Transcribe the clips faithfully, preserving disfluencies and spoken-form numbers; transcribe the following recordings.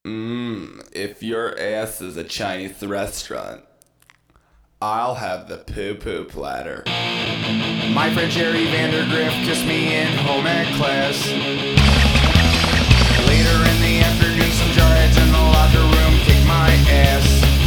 Mmm, if your ass is a Chinese restaurant, I'll have the poo poo platter. My friend Jerry Vandergriff kissed me in home ec class. Later in the afternoon, some jarheads in the locker room kicked my ass.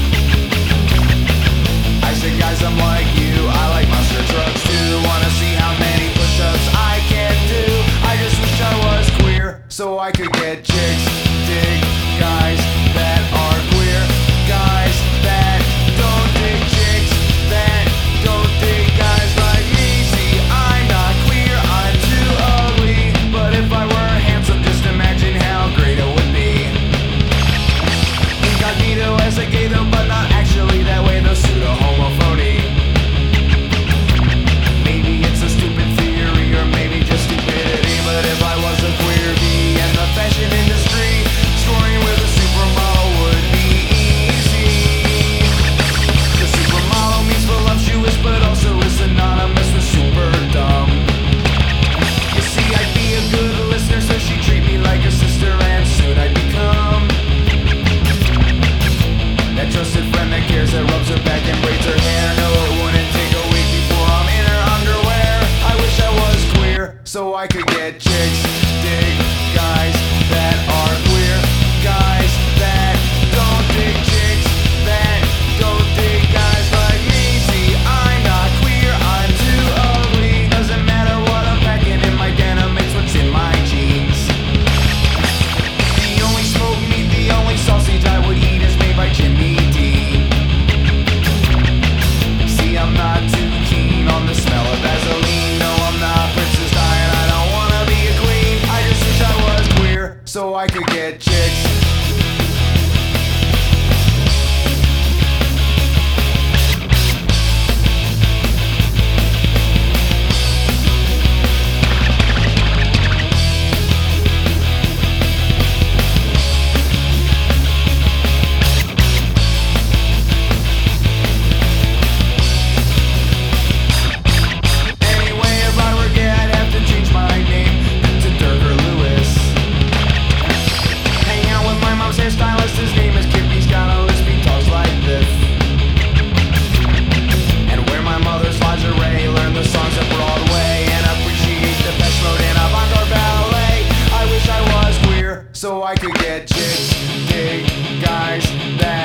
I said, guys, I'm like you, I like monster trucks too. Wanna see how many push-ups I can do? I just wish I was queer, so I could get chicks, dig guys that are queer, guys that don't dig chicks, that don't dig guys like me. See, I'm not queer, I'm too ugly, but if I were handsome, just imagine how great it would be. Incognito as a gay though, but not actually that way, though pseudo-homophony. Maybe it's a stupid theory, or maybe just stupidity, but if I was a queer bee in the fashion industry, scoring with a supermodel would be easy. The supermodel means voluptuous, but also is synonymous with super dumb. You see, I'd be a good listener, so she'd treat me like a sister, and soon I'd become that trusted friend that cares, that rubs her back and braids her hair. No, it wouldn't take a week before I'm in her underwear. I wish I was queer, so I could get chicks, dig guys that are queer, guys that don't dig chicks, that don't dig guys like me. See, I'm not queer, I'm too ugly. Doesn't matter what I'm packing in my denim, it's what's in my jeans. The only smoked meat, the only sausage I would eat is made by Jimmy Dean. See, I'm not too keen on the smell of Vaseline. No, I'm not Princess Di, and I don't wanna be a queen. I just wish I was queer, so I could get chicks. Anyway, if I were gay, I'd have to change my name to Durker Lewis. Hang out with my mom's hairstylist, his name is Kip, he's got a lisp, he talks like this. And wear my mother's lingerie, learn the songs of Broadway, and appreciate the best mode in avant-garde ballet. I wish I was queer, so I could get chicks, dig guys that